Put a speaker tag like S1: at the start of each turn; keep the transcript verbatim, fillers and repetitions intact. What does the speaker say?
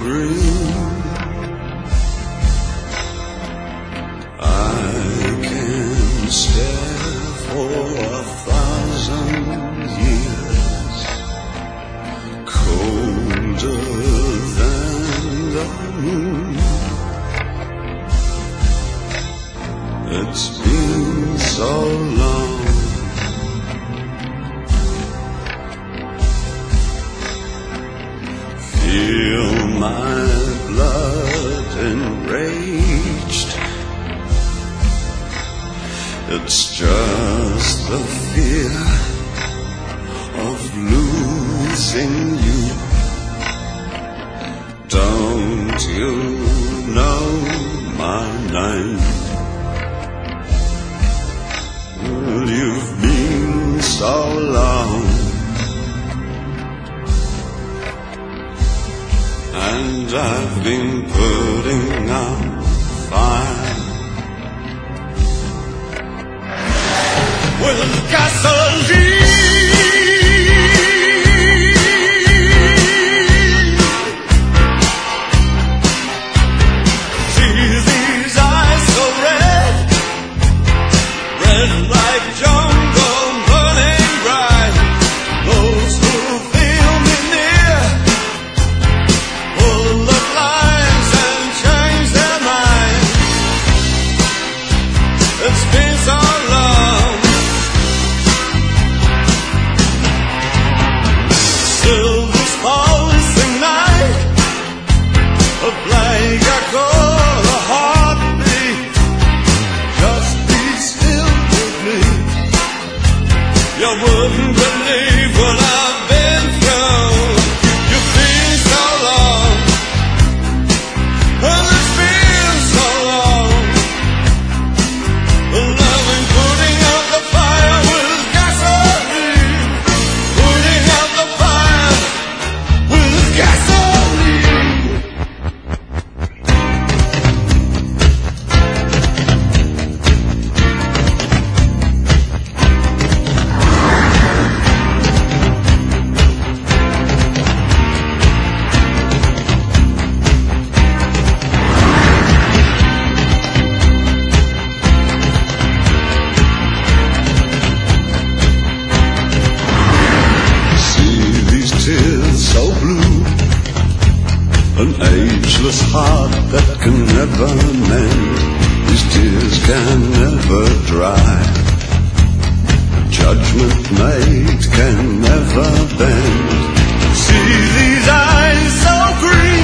S1: green. I can stare for a thousand years, colder than the moon. It's been so long. Feel my blood enraged. It's just the fear of losing you. Don't you know my name? Well, you've been so long, and I've been putting out fire with gasoline. See these eyes so red, red like jungle burning bright. Those who feel me near pull the blinds and change their minds. It's been so long. Still this pulsing night, a blank echo, a heartbeat. Just be still with me. You wouldn't believe what I've been through. You've been so long, and it's been so long. Loving putting out the fire with gasoline, putting out the fire with gasoline. See these tears so blue, an ageless heart that can never mend. These tears can never dry. Judgment made can never bend. See these eyes so green,